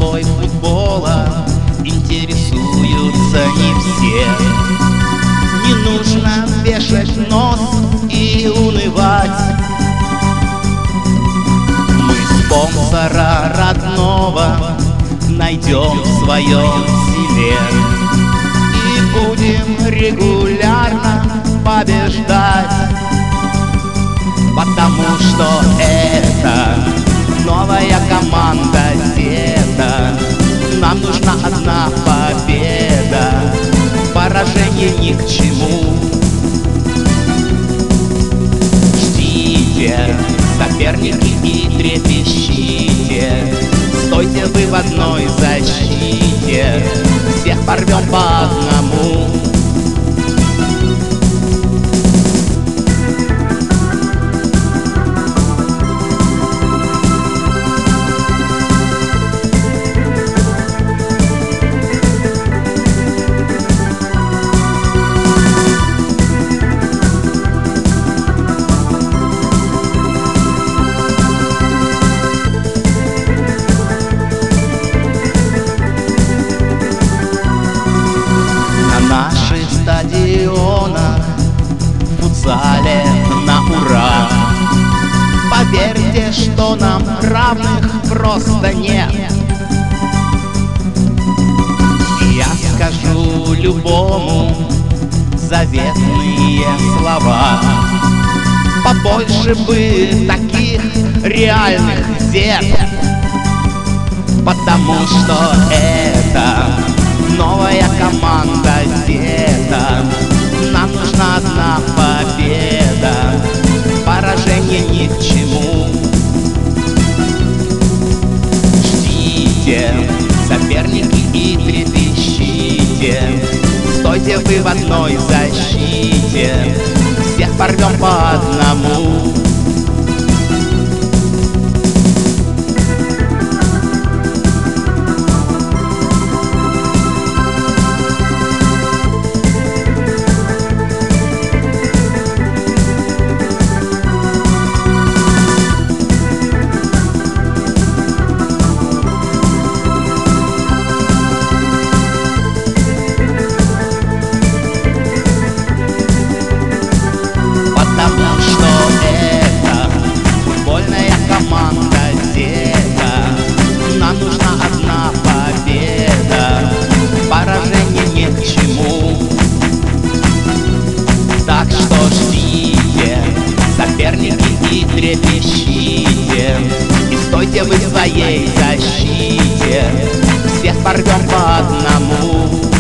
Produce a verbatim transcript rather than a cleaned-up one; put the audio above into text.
судьбой футбола интересуются не все. Не нужно вешать нос и унывать. Мы спонсора родного найдем в своем селе и будем регулярно побеждать, потому что это новая команда Зета. Нам нужна одна победа, поражение ни к чему. Ждите, соперники, и трепещите, стойте вы в одной защите, всех порвем по одному. Стадионах, в футзале на ура. Поверьте, что нам равных просто нет. Я скажу любому заветные слова: побольше бы таких реальных Зет, потому что это новая команда Зета. Нам нужна одна победа, поражение ни к чему. Ждите, соперники, и трепещите, стойте вы в одной защите, всех порвем по одному. Потому что это футбольная команда Зета. Нам нужна одна победа, поражение ни к чему. Так что ждите, соперники, и трепещите, и стойте вы в своей защите, всех порвем по одному.